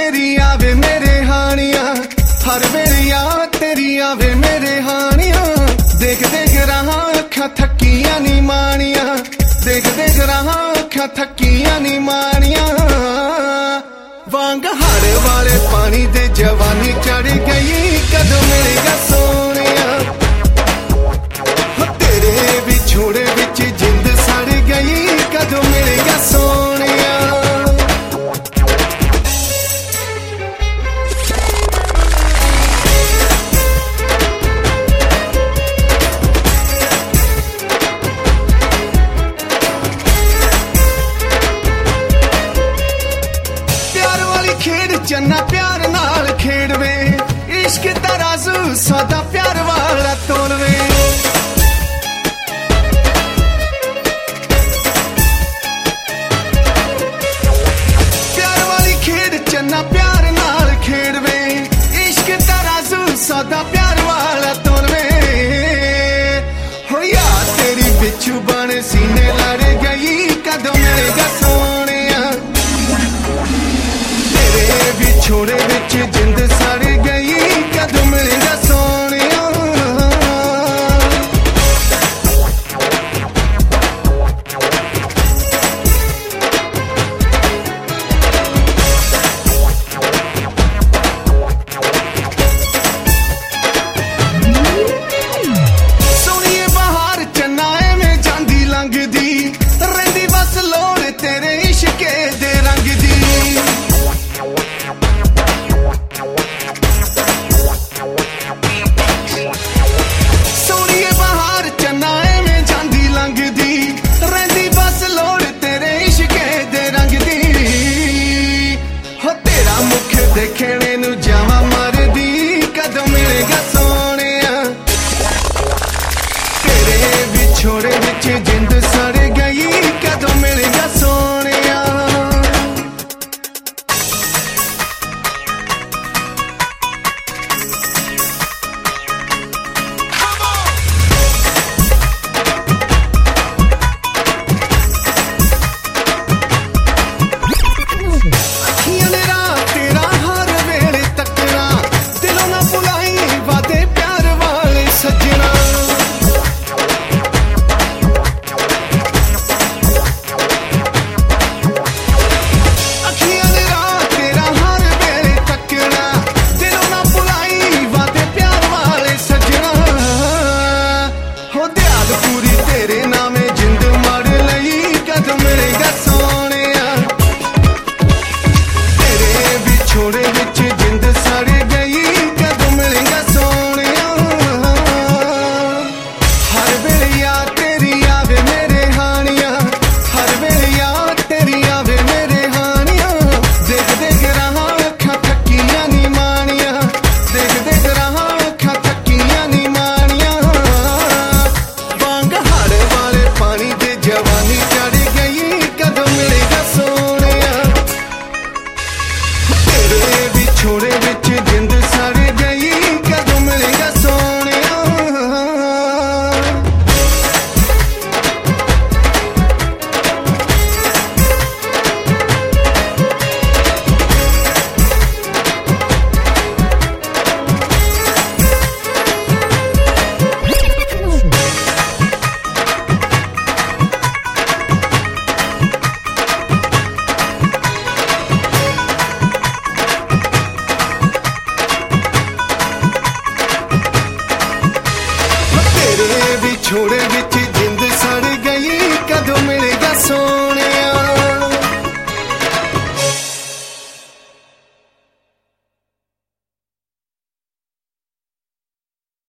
तेरी आवे मेरे हानियां, हर वेले याद तेरी आवे मेरे हानियां। देख देख रहा अखा थकियां नी मानियां, देख देख रहा अखा थकियां नी मानियां। वांग हाड़ वाले पानी दे जवानी चढ़ गई, कदों मिलेगा सोनिया। तेरे विछोड़े विच जिंद सड़ गई, कदों मिलेगा सोनिया। चन्ना प्यार नाल खेड़वे, इश्क तराजू सदा प्यार वाला तोड़वे। प्यार वाली खेड़ चन्ना प्यार नाल खेड़वे, इश्क तराजू सदा प्यार वाला तोड़वे। हो यार तेरी बिच्छू बन सीने लड़ गई, कदों मिलेगा सोनिया। छोड़े विच जिंद सड़ गई, कदों मिलेगा सोनिया। सोनिए बहार चन्ना एवें जांदी लंघदी, रहिंदी बस लोड़ तेरे इश्के दे रंग दी। देखने नू जावा मरदी, कदों मिलेगा सोनिया। तेरे विछोड़े विच जिंद सड़ गई, कदों मिलेगा सोनिया। छोड़े विच जिंद सड़ गई, कदों मिलेगा सोनिया। छोड़े